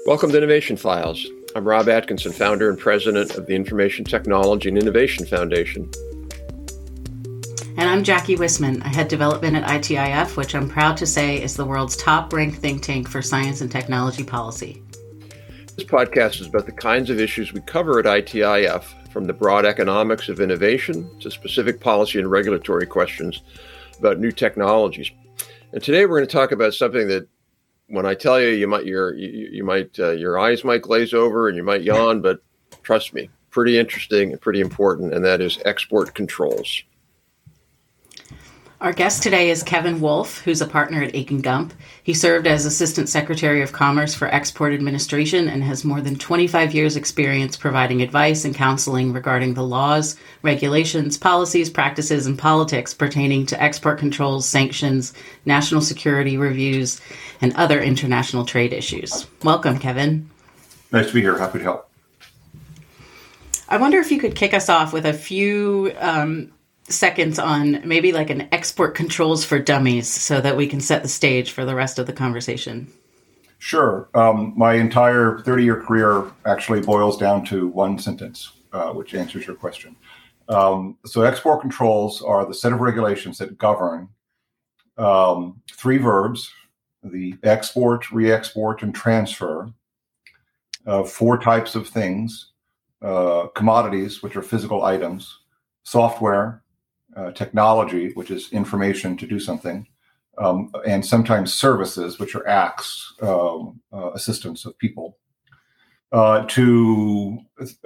Welcome to Innovation Files. I'm Rob Atkinson, founder and president of the Information Technology and Innovation Foundation. And I'm Jackie Wisman. I head development at ITIF, which I'm proud to say is the world's top-ranked think tank for science and technology policy. This podcast is about the kinds of issues we cover at ITIF, from the broad economics of innovation to specific policy and regulatory questions about new technologies. And today we're going to talk about something that, when I tell you, your eyes might glaze over and you might yawn, but trust me, pretty interesting and pretty important, and that is export controls. Our guest today is Kevin Wolf, who's a partner at Akin Gump. He served as Assistant Secretary of Commerce for Export Administration and has more than 25 years' experience providing advice and counseling regarding the laws, regulations, policies, practices, and politics pertaining to export controls, sanctions, national security reviews, and other international trade issues. Welcome, Kevin. Nice to be here. Happy to help. I wonder if you could kick us off with a few seconds on maybe like an export controls for dummies so that we can set the stage for the rest of the conversation. Sure. My entire 30-year career actually boils down to one sentence, which answers your question. So export controls are the set of regulations that govern three verbs: the export, re-export, and transfer of four types of things: commodities, which are physical items; software; technology, which is information to do something; and sometimes services, which are acts, assistance of people, to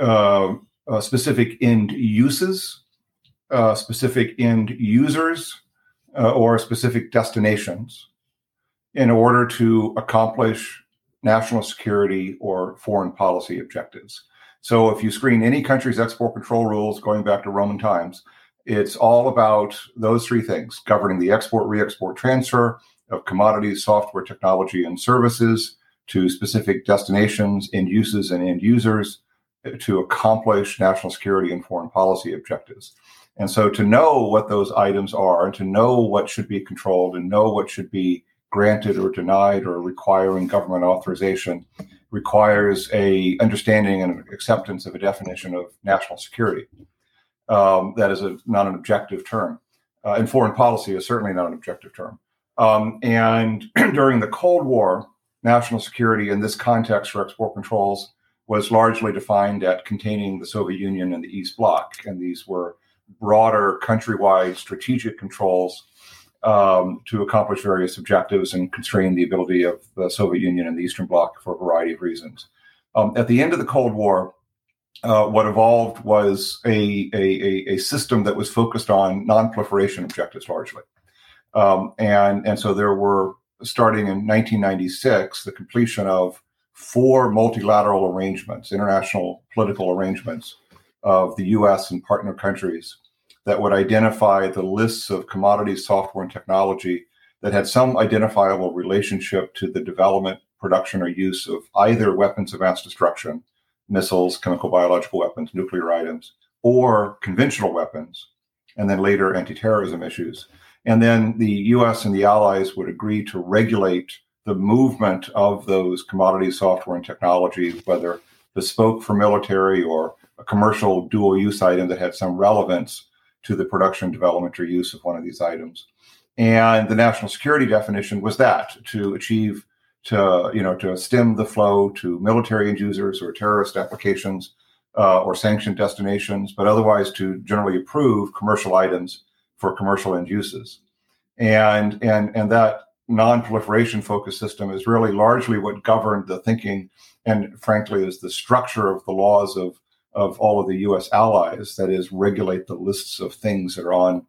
specific end uses, specific end users, or specific destinations in order to accomplish national security or foreign policy objectives. So if you screen any country's export control rules going back to Roman times, it's all about those three things: governing the export, re-export, transfer of commodities, software, technology, and services to specific destinations, end uses, and end users to accomplish national security and foreign policy objectives. And so to know what those items are, and to know what should be controlled, and know what should be granted or denied or requiring government authorization, requires a understanding and acceptance of a definition of national security. That is not an objective term. And foreign policy is certainly not an objective term. And during the Cold War, national security in this context for export controls was largely defined at containing the Soviet Union and the East Bloc. And these were broader countrywide strategic controls to accomplish various objectives and constrain the ability of the Soviet Union and the Eastern Bloc for a variety of reasons. At the end of the Cold War, what evolved was a system that was focused on non-proliferation objectives largely. And so there were, starting in 1996, the completion of four multilateral arrangements, international political arrangements of the U.S. and partner countries that would identify the lists of commodities, software, and technology that had some identifiable relationship to the development, production, or use of either weapons of mass destruction, missiles, chemical, biological weapons, nuclear items, or conventional weapons, and then later anti-terrorism issues. And then the U.S. and the allies would agree to regulate the movement of those commodities, software, and technology, whether bespoke for military or a commercial dual-use item that had some relevance to the production, development, or use of one of these items. And the national security definition was that, to achieve to stem the flow to military end users or terrorist applications or sanctioned destinations, but otherwise to generally approve commercial items for commercial end uses. And that non-proliferation focused system is really largely what governed the thinking, and frankly is the structure of the laws of all of the U.S. allies, that is, regulate the lists of things that are on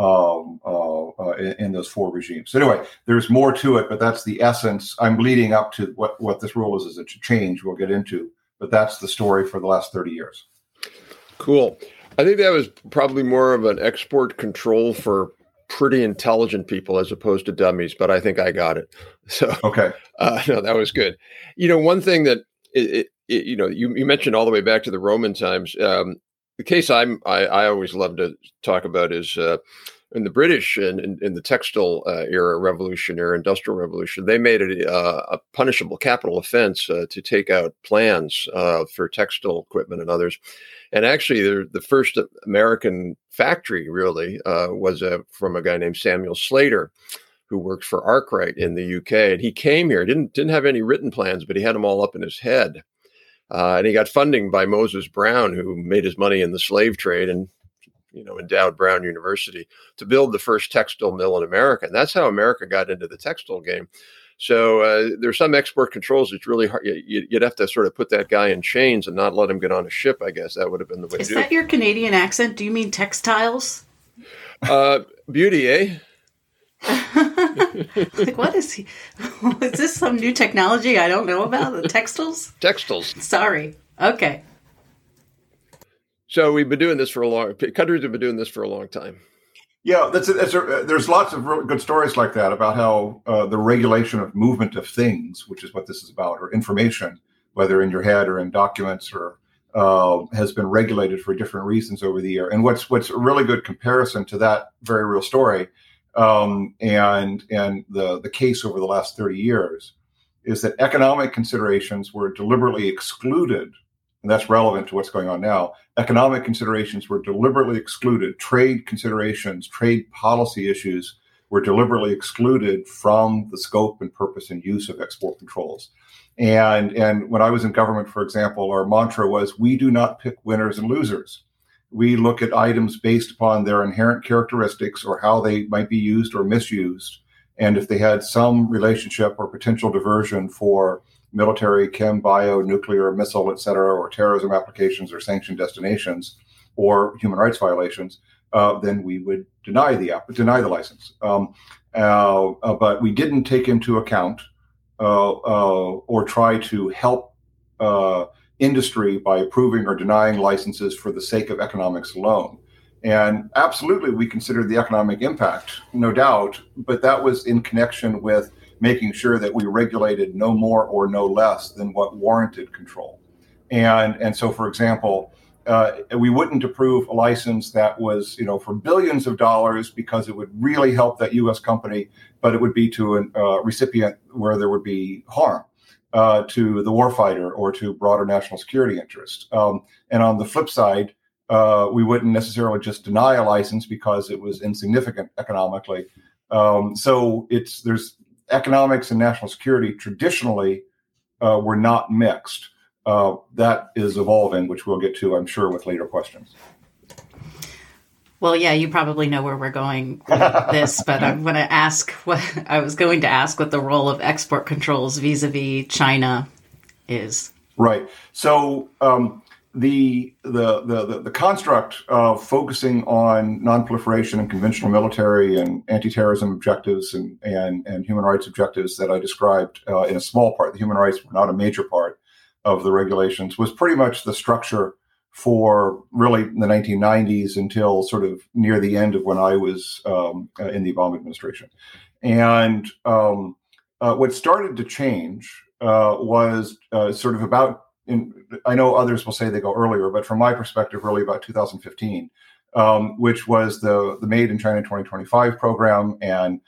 in those four regimes. So anyway, there's more to it, but that's the essence. I'm leading up to what this rule is a change we'll get into, but that's the story for the last 30 years. Cool. I think that was probably more of an export control for pretty intelligent people as opposed to dummies, but I think I got it. So, okay. No, that was good. One thing that, you mentioned all the way back to the Roman times, The case I always love to talk about is in the British and in the textile era, revolutionary industrial revolution. They made it a punishable capital offense to take out plans for textile equipment and others. And actually, the first American factory really was from a guy named Samuel Slater, who worked for Arkwright in the UK. And he came here, didn't have any written plans, but he had them all up in his head. And he got funding by Moses Brown, who made his money in the slave trade and, endowed Brown University to build the first textile mill in America. And that's how America got into the textile game. So there's some export controls that's really hard. You'd have to sort of put that guy in chains and not let him get on a ship, I guess. That would have been the way to do it. Is that your Canadian accent? Do you mean textiles? Beauty, eh? Like, what is he? Is this some new technology I don't know about? The textiles? Textiles. Sorry. Okay. So we've been doing this countries have been doing this for a long time. Yeah, there's lots of really good stories like that about how the regulation of movement of things, which is what this is about, or information, whether in your head or in documents, or has been regulated for different reasons over the year. And what's a really good comparison to that very real story and the case over the last 30 years is that economic considerations were deliberately excluded, and that's relevant to what's going on now. Economic considerations were deliberately excluded. Trade considerations, trade policy issues were deliberately excluded from the scope and purpose and use of export controls. And when I was in government, for example, our mantra was, we do not pick winners and losers. We look at items based upon their inherent characteristics or how they might be used or misused. And if they had some relationship or potential diversion for military, chem, bio, nuclear, missile, et cetera, or terrorism applications or sanctioned destinations or human rights violations, then we would deny the license. But we didn't take into account or try to help industry by approving or denying licenses for the sake of economics alone. And absolutely, we considered the economic impact, no doubt, but that was in connection with making sure that we regulated no more or no less than what warranted control. And so, for example, we wouldn't approve a license that was, for billions of dollars because it would really help that U.S. company, but it would be to a recipient where there would be harm to the warfighter or to broader national security interests. And on the flip side, we wouldn't necessarily just deny a license because it was insignificant economically. So there's economics and national security traditionally were not mixed. That is evolving, which we'll get to, I'm sure, with later questions. Well, yeah, you probably know where we're going with this, but I'm going to ask what the role of export controls vis-a-vis China is. Right. So the construct of focusing on nonproliferation and conventional military and anti-terrorism objectives and human rights objectives that I described in a small part, the human rights were not a major part of the regulations, was pretty much the structure for really the 1990s until sort of near the end of when I was in the Obama administration. And what started to change was sort of about, I know others will say they go earlier, but from my perspective, really about 2015, which was the Made in China 2025 program and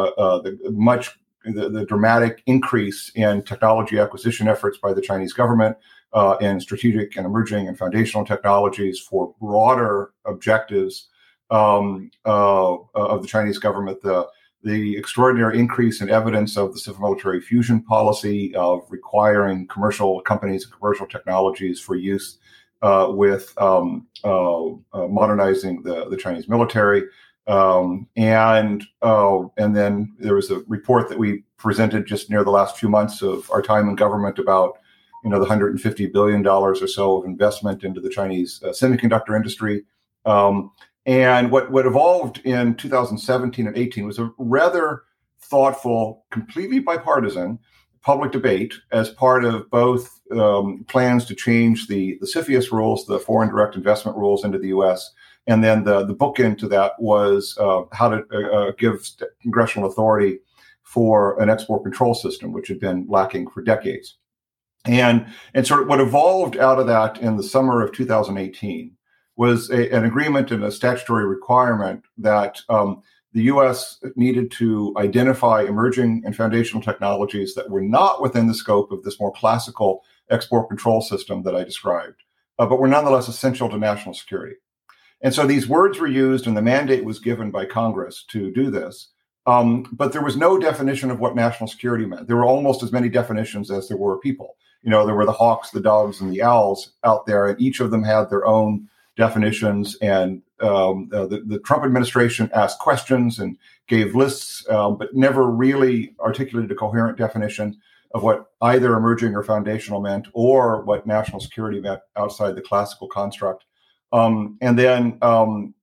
the dramatic increase in technology acquisition efforts by the Chinese government in strategic and emerging and foundational technologies for broader objectives of the Chinese government, the extraordinary increase in evidence of the civil military fusion policy of requiring commercial companies and commercial technologies for use with modernizing the Chinese military. And then there was a report that we presented just near the last few months of our time in government about, the $150 billion or so of investment into the Chinese semiconductor industry. And what evolved in 2017 and 18 was a rather thoughtful, completely bipartisan public debate as part of both plans to change the CFIUS rules, the foreign direct investment rules into the U.S., and then the bookend to that was how to give congressional authority for an export control system, which had been lacking for decades. And sort of what evolved out of that in the summer of 2018 was an agreement and a statutory requirement that the U.S. needed to identify emerging and foundational technologies that were not within the scope of this more classical export control system that I described, but were nonetheless essential to national security. And so these words were used, and the mandate was given by Congress to do this. But there was no definition of what national security meant. There were almost as many definitions as there were people. There were the hawks, the dogs, and the owls out there, and each of them had their own definitions. And the Trump administration asked questions and gave lists, but never really articulated a coherent definition of what either emerging or foundational meant, or what national security meant outside the classical construct. And then the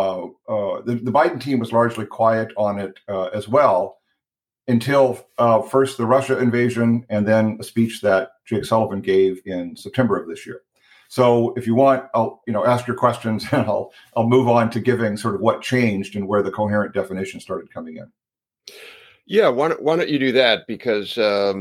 Biden team was largely quiet on it as well, until first the Russia invasion, and then a speech that Jake Sullivan gave in September of this year. So if you want, I'll ask your questions, and I'll move on to giving sort of what changed and where the coherent definition started coming in. Yeah, why don't you do that? Because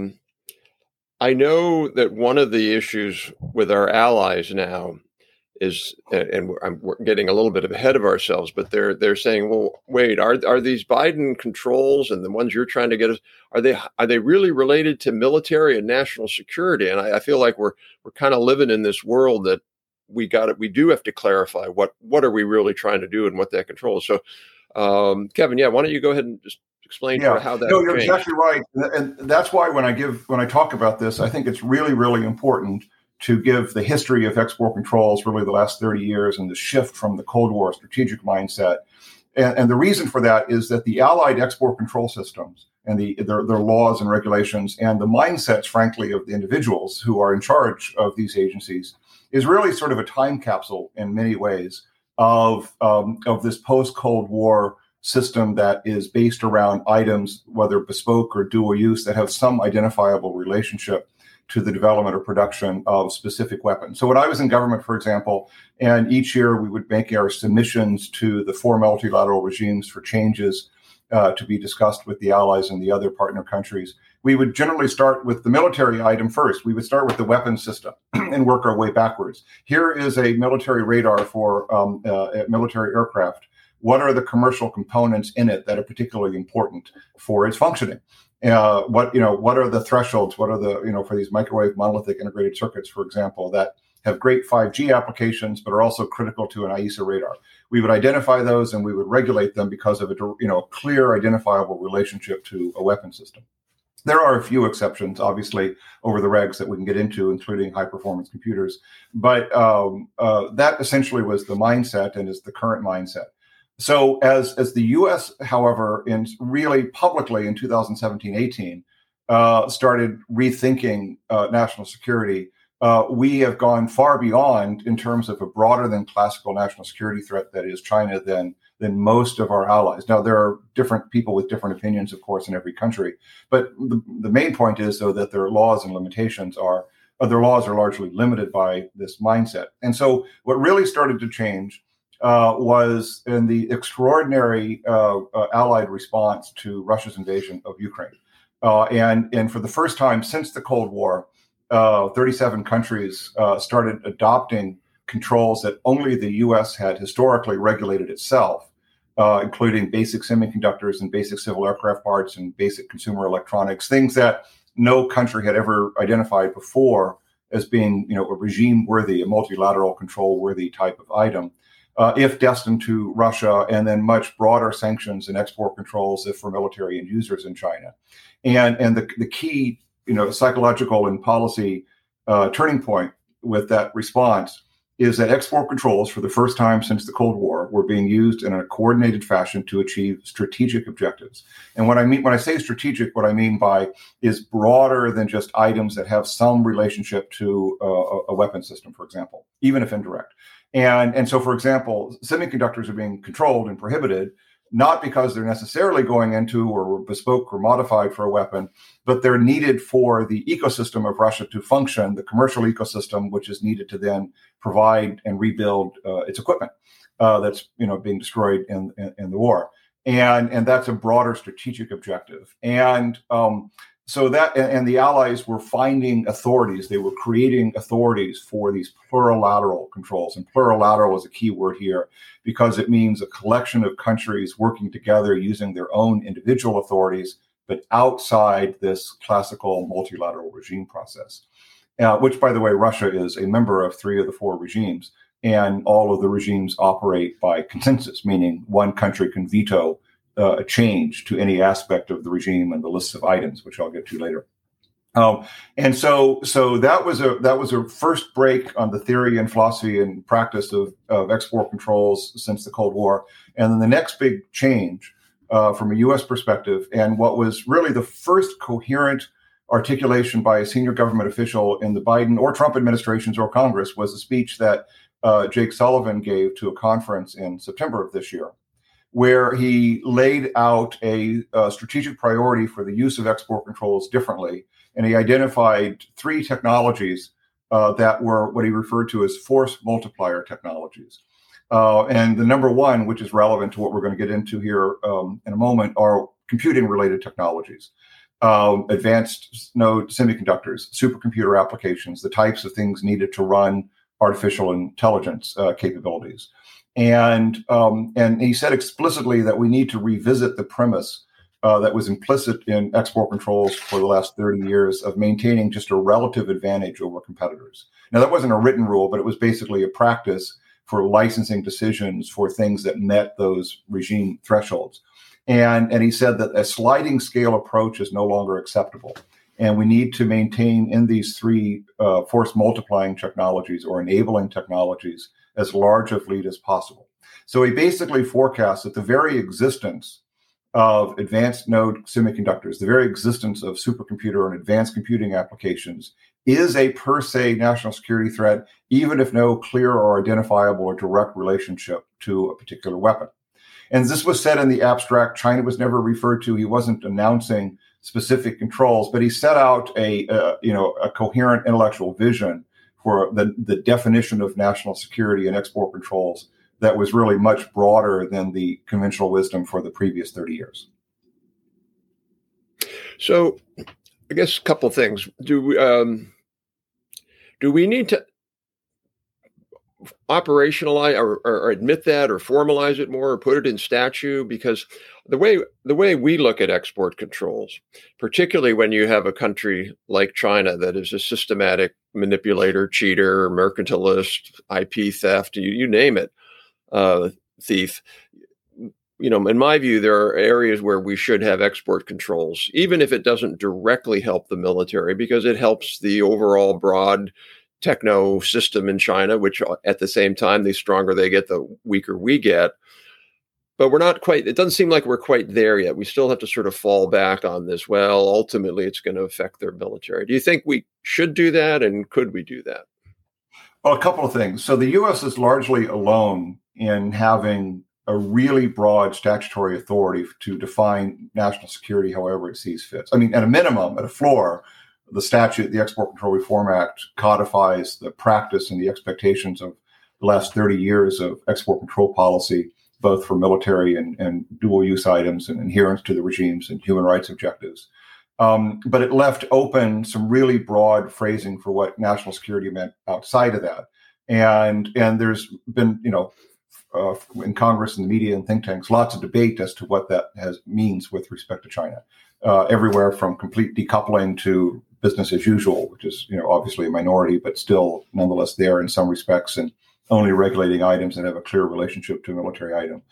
I know that one of the issues with our allies now is, and we're getting a little bit ahead of ourselves, but they're saying, well, wait, are these Biden controls and the ones you're trying to get us, are they really related to military and national security? And I feel like we're kind of living in this world that we do have to clarify what are we really trying to do and what that control is. So, Kevin, why don't you go ahead and just explain how that? No, you're exactly right, and that's why when I talk about this, I think it's really, really important to give the history of export controls, really the last 30 years, and the shift from the Cold War strategic mindset. And the reason for that is that the Allied export control systems and their laws and regulations, and the mindsets, frankly, of the individuals who are in charge of these agencies, is really sort of a time capsule in many ways of this post-Cold War system that is based around items, whether bespoke or dual use, that have some identifiable relationship to the development or production of specific weapons. So when I was in government, for example, and each year we would make our submissions to the 4 multilateral regimes for changes to be discussed with the allies and the other partner countries, we would generally start with the military item first. We would start with the weapons system and work our way backwards. Here is a military radar for military aircraft. What are the commercial components in it that are particularly important for its functioning? What are the thresholds? What are the, for these microwave monolithic integrated circuits, for example, that have great 5G applications, but are also critical to an AESA radar? We would identify those and we would regulate them because of a clear, identifiable relationship to a weapon system. There are a few exceptions, obviously, over the regs that we can get into, including high-performance computers. But that essentially was the mindset and is the current mindset. So as the U.S., however, in really publicly in 2017-18, started rethinking national security, we have gone far beyond in terms of a broader than classical national security threat that is China than most of our allies. Now, there are different people with different opinions, of course, in every country. But the main point is, though, that their laws and limitations are largely limited by this mindset. And so what really started to change was in the extraordinary Allied response to Russia's invasion of Ukraine. And for the first time since the Cold War, 37 countries started adopting controls that only the U.S. had historically regulated itself, including basic semiconductors and basic civil aircraft parts and basic consumer electronics, things that no country had ever identified before as being, a regime-worthy, a multilateral control-worthy type of item. If destined to Russia, and then much broader sanctions and export controls if for military end users in China. And the key, psychological and policy turning point with that response is that export controls, for the first time since the Cold War, were being used in a coordinated fashion to achieve strategic objectives. And when I say strategic, what I mean by is broader than just items that have some relationship to a weapon system, for example, even if indirect. And so, for example, semiconductors are being controlled and prohibited, not because they're necessarily going into or were bespoke or modified for a weapon, but they're needed for the ecosystem of Russia to function, the commercial ecosystem, which is needed to then provide and rebuild its equipment that's being destroyed in the war. And that's a broader strategic objective. And So that, and the Allies were finding authorities. They were creating authorities for these plurilateral controls. And plurilateral is a key word here because it means a collection of countries working together using their own individual authorities, but outside this classical multilateral regime process, which, by the way, Russia is a member of 3 of the 4 regimes. And all of the regimes operate by consensus, meaning one country can veto a change to any aspect of the regime and the lists of items, which I'll get to later. And so that was a first break on the theory and philosophy and practice of export controls since the Cold War. And then the next big change from a U.S. perspective, and what was really the first coherent articulation by a senior government official in the Biden or Trump administrations or Congress, was a speech that Jake Sullivan gave to a conference in September of this year, where he laid out a strategic priority for the use of export controls differently. And he identified 3 technologies that were what he referred to as force multiplier technologies. And the number one, which is relevant to what we're going to get into here in a moment, are computing-related technologies. Advanced node semiconductors, supercomputer applications, the types of things needed to run artificial intelligence capabilities. And he said explicitly that we need to revisit the premise that was implicit in export controls for the last 30 years of maintaining just a relative advantage over competitors. Now, that wasn't a written rule, but it was basically a practice for licensing decisions for things that met those regime thresholds. And he said that a sliding scale approach is no longer acceptable. And we need to maintain in these 3 force multiplying technologies or enabling technologies as large a fleet as possible. So he basically forecasts that the very existence of advanced node semiconductors, the very existence of supercomputer and advanced computing applications is a per se national security threat, even if no clear or identifiable or direct relationship to a particular weapon. And this was said in the abstract. China was never referred to. He wasn't announcing specific controls, but he set out a coherent intellectual vision for the definition of national security and export controls that was really much broader than the conventional wisdom for the previous 30 years. So I guess a couple of things. Do we need to operationalize or admit that or formalize it more or put it in statute? Because the way we look at export controls, particularly when you have a country like China that is a systematic manipulator, cheater, mercantilist, IP theft, you name it, thief. In my view, there are areas where we should have export controls, even if it doesn't directly help the military, because it helps the overall broad techno system in China, which at the same time, the stronger they get, the weaker we get. But we're not quite, it doesn't seem like we're quite there yet. We still have to sort of fall back on this. Well, ultimately, it's going to affect their military. Do you think we should do that? And could we do that? Well, a couple of things. So the U.S. is largely alone in having a really broad statutory authority to define national security however it sees fit. I mean, at a minimum, at a floor, the statute, the Export Control Reform Act, codifies the practice and the expectations of the last 30 years of export control policy, both for military and dual use items and adherence to the regimes and human rights objectives. But it left open some really broad phrasing for what national security meant outside of that. And there's been, in Congress and the media and think tanks, lots of debate as to what that means with respect to China. Everywhere from complete decoupling to business as usual, which is, obviously a minority, but still nonetheless there in some respects, and only regulating items that have a clear relationship to a military item.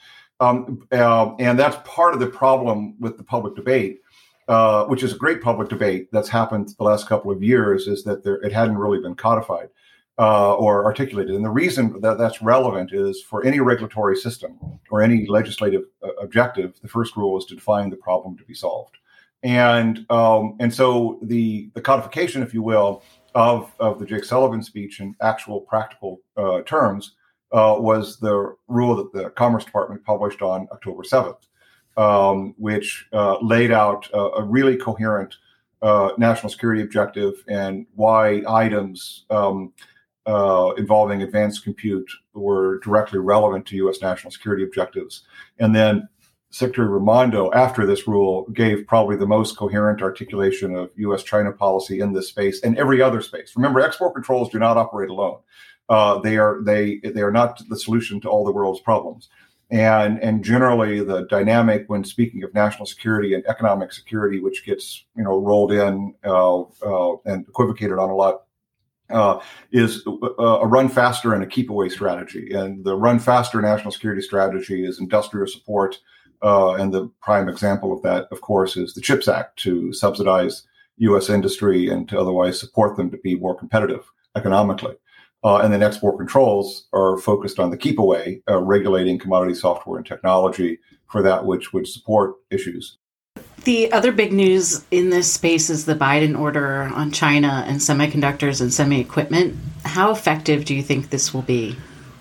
And that's part of the problem with the public debate, which is a great public debate that's happened the last couple of years, is that it hadn't really been codified or articulated. And the reason that that's relevant is for any regulatory system or any legislative objective, the first rule is to define the problem to be solved. And so the codification, if you will, of the Jake Sullivan speech in actual practical terms was the rule that the Commerce Department published on October 7th, which laid out a really coherent national security objective and why items involving advanced compute were directly relevant to U.S. national security objectives. And then Secretary Raimondo, after this rule, gave probably the most coherent articulation of U.S.-China policy in this space and every other space. Remember, export controls do not operate alone. They are not the solution to all the world's problems. And generally, the dynamic when speaking of national security and economic security, which gets rolled in and equivocated on a lot, is a run faster and a keep away strategy. And the run faster national security strategy is industrial support. And the prime example of that, of course, is the CHIPS Act to subsidize U.S. industry and to otherwise support them to be more competitive economically. And then export controls are focused on the keep away, regulating commodity software and technology for that which would support issues. The other big news in this space is the Biden order on China and semiconductors and semi-equipment. How effective do you think this will be?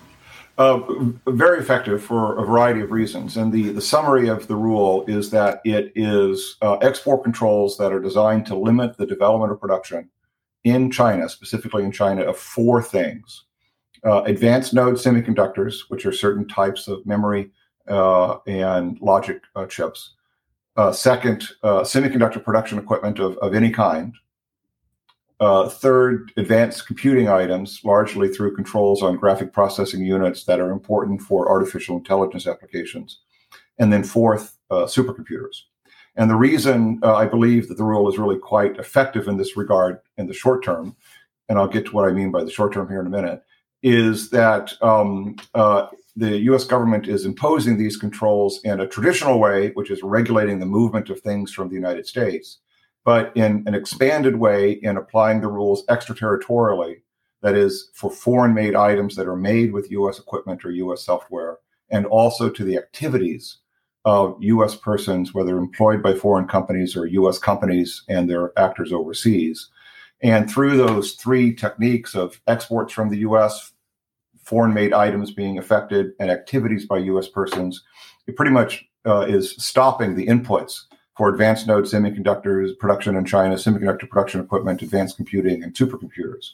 Very effective for a variety of reasons. And the summary of the rule is that it is export controls that are designed to limit the development or production in China, specifically in China, of four things. Advanced node semiconductors, which are certain types of memory and logic chips. Second, semiconductor production equipment of any kind. Third, advanced computing items, largely through controls on graphic processing units that are important for artificial intelligence applications. And then fourth, supercomputers. And the reason I believe that the rule is really quite effective in this regard in the short term, and I'll get to what I mean by the short term here in a minute, is that the U.S. government is imposing these controls in a traditional way, which is regulating the movement of things from the United States, but in an expanded way in applying the rules extraterritorially, that is, for foreign-made items that are made with U.S. equipment or U.S. software, and also to the activities of U.S. persons, whether employed by foreign companies or U.S. companies and their actors overseas. And through those three techniques of exports from the U.S., foreign-made items being affected, and activities by U.S. persons, it pretty much is stopping the inputs for advanced node semiconductors production in China, semiconductor production equipment, advanced computing, and supercomputers.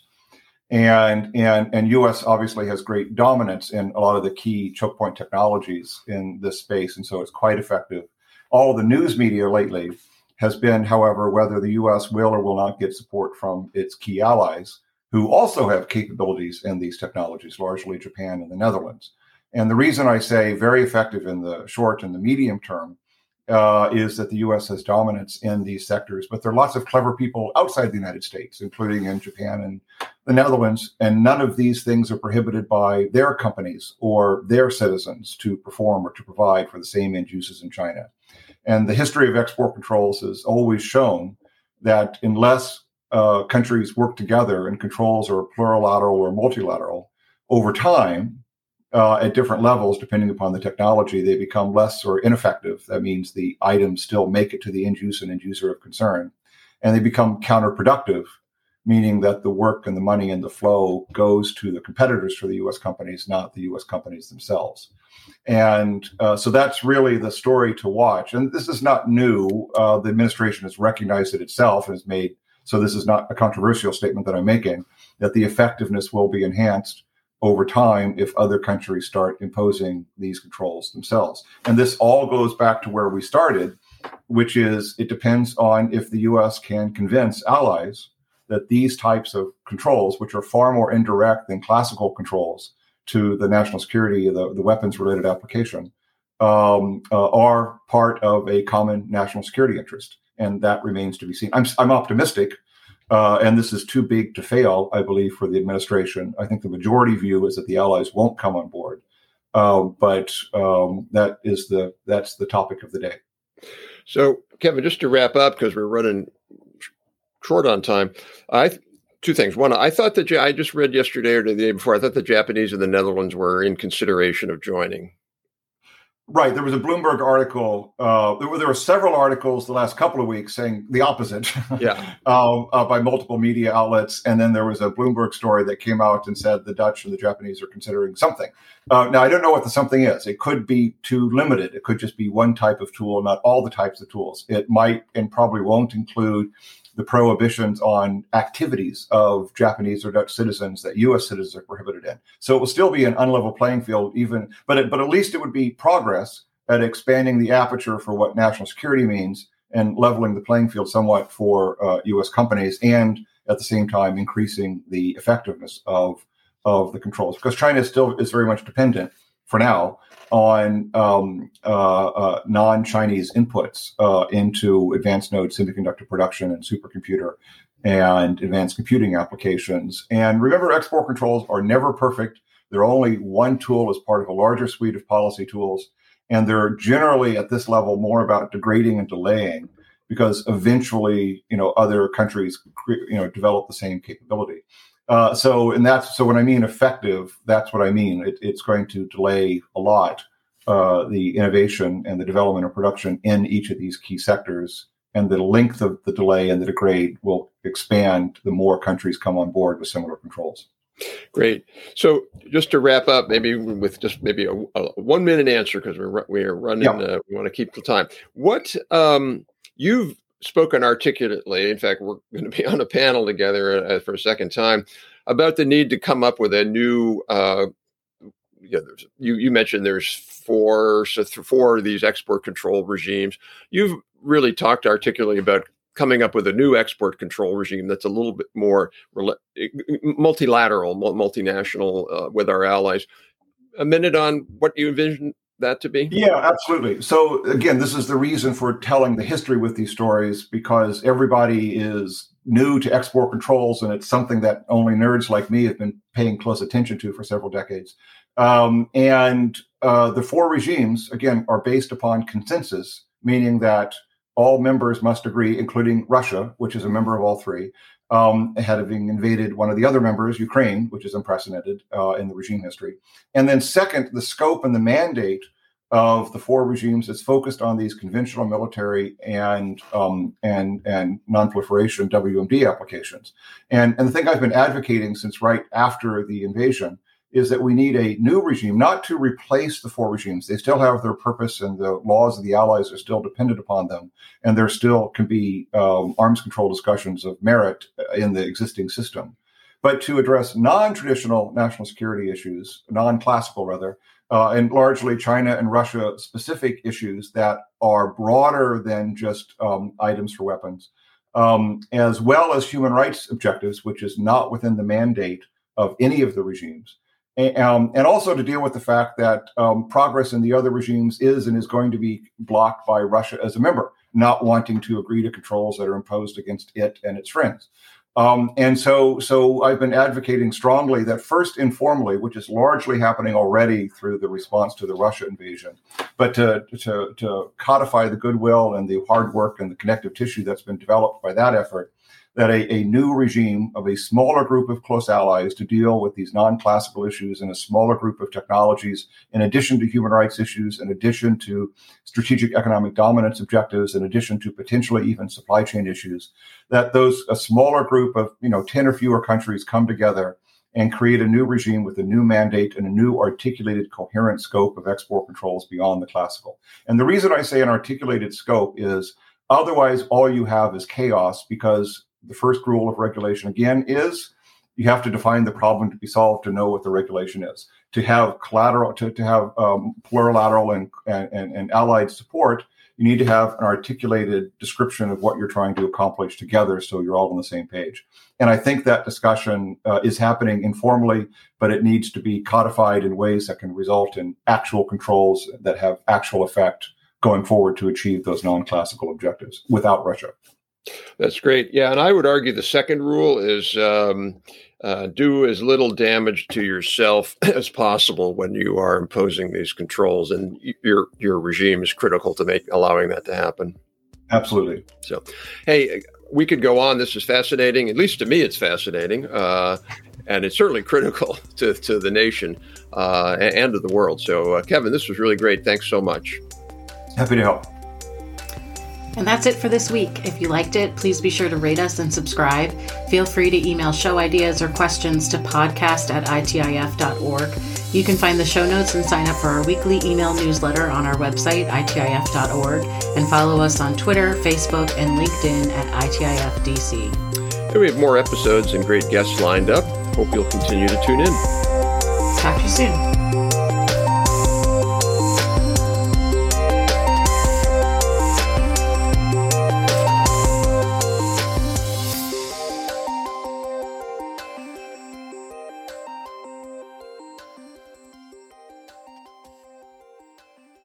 And U.S. obviously has great dominance in a lot of the key choke point technologies in this space, and so it's quite effective. All the news media lately has been, however, whether the U.S. will or will not get support from its key allies, who also have capabilities in these technologies, largely Japan and the Netherlands. And the reason I say very effective in the short and the medium term is that the U.S. has dominance in these sectors, but there are lots of clever people outside the United States, including in Japan and the Netherlands, and none of these things are prohibited by their companies or their citizens to perform or to provide for the same end uses in China. And the history of export controls has always shown that unless countries work together and controls are plurilateral or multilateral, over time, at different levels, depending upon the technology, they become less or ineffective. That means the items still make it to the end use and end user of concern. And they become counterproductive, meaning that the work and the money and the flow goes to the competitors for the U.S. companies, not the U.S. companies themselves. And so that's really the story to watch. And this is not new. The administration has recognized it itself and has made, so this is not a controversial statement that I'm making, that the effectiveness will be enhanced over time if other countries start imposing these controls themselves. And this all goes back to where we started, which is it depends on if the U.S. can convince allies that these types of controls, which are far more indirect than classical controls to the national security, the weapons-related application, are part of a common national security interest. And that remains to be seen. I'm optimistic. And this is too big to fail, I believe, for the administration. I think the majority view is that the allies won't come on board. But that's the topic of the day. So, Kevin, just to wrap up, because we're running short on time, two things. One, I thought that I just read yesterday or the day before, I thought the Japanese and the Netherlands were in consideration of joining. Right. There was a Bloomberg article. There were several articles the last couple of weeks saying the opposite. Yeah. By multiple media outlets, and then there was a Bloomberg story that came out and said the Dutch and the Japanese are considering something. Now I don't know what the something is. It could be too limited. It could just be one type of tool, not all the types of tools. It might and probably won't include the prohibitions on activities of Japanese or Dutch citizens that U.S. citizens are prohibited in. So it will still be an unlevel playing field, but at least it would be progress at expanding the aperture for what national security means and leveling the playing field somewhat for U.S. companies, and at the same time increasing the effectiveness of the controls, because China still is very much dependent for now on non-Chinese inputs into advanced node semiconductor production and supercomputer and advanced computing applications. And remember, export controls are never perfect. They're only one tool as part of a larger suite of policy tools. And they're generally at this level more about degrading and delaying, because eventually, other countries, develop the same capability. So when I mean effective, that's what I mean. It's going to delay a lot the innovation and the development of production in each of these key sectors. And the length of the delay and the degrade will expand the more countries come on board with similar controls. Great. So just to wrap up, maybe with just maybe a 1 minute answer, because we're running. Yeah. We want to keep the time. What you've spoken articulately. In fact, we're going to be on a panel together for a second time about the need to come up with a new. You mentioned there's four of these export control regimes. You've really talked articulately about coming up with a new export control regime that's a little bit more multilateral, multinational with our allies. A minute on what you envision that to be? Yeah, absolutely. So again, this is the reason for telling the history with these stories, because everybody is new to export controls, and it's something that only nerds like me have been paying close attention to for several decades. The four regimes, again, are based upon consensus, meaning that all members must agree, including Russia, which is a member of all three, having invaded one of the other members, Ukraine, which is unprecedented in the regime history. And then second, the scope and the mandate of the four regimes is focused on these conventional military and non-proliferation WMD applications. And the thing I've been advocating since right after the invasion is that we need a new regime, not to replace the four regimes. They still have their purpose, and the laws of the allies are still dependent upon them. And there still can be arms control discussions of merit in the existing system. But to address non-traditional national security issues, non-classical rather, and largely China and Russia specific issues that are broader than just items for weapons, as well as human rights objectives, which is not within the mandate of any of the regimes. And also to deal with the fact that progress in the other regimes is and is going to be blocked by Russia as a member, not wanting to agree to controls that are imposed against it and its friends. And so I've been advocating strongly that first informally, which is largely happening already through the response to the Russia invasion, but to codify the goodwill and the hard work and the connective tissue that's been developed by that effort, that a new regime of a smaller group of close allies to deal with these non-classical issues in a smaller group of technologies, in addition to human rights issues, in addition to strategic economic dominance objectives, in addition to potentially even supply chain issues, that a smaller group of 10 or fewer countries come together and create a new regime with a new mandate and a new articulated coherent scope of export controls beyond the classical. And the reason I say an articulated scope is otherwise all you have is chaos, because the first rule of regulation, again, is you have to define the problem to be solved to know what the regulation is. To have collateral, to have plurilateral and allied support, you need to have an articulated description of what you're trying to accomplish together, so you're all on the same page. And I think that discussion is happening informally, but it needs to be codified in ways that can result in actual controls that have actual effect going forward to achieve those non-classical objectives without Russia. That's great. Yeah, and I would argue the second rule is do as little damage to yourself as possible when you are imposing these controls, and your regime is critical to allowing that to happen. Absolutely. So, hey, we could go on. This is fascinating. At least to me, it's fascinating, and it's certainly critical to the nation and to the world. So, Kevin, this was really great. Thanks so much. Happy to help. And that's it for this week. If you liked it, please be sure to rate us and subscribe. Feel free to email show ideas or questions to podcast@itif.org. You can find the show notes and sign up for our weekly email newsletter on our website, itif.org, and follow us on Twitter, Facebook, and LinkedIn at ITIFDC. And we have more episodes and great guests lined up. Hope you'll continue to tune in. Talk to you soon.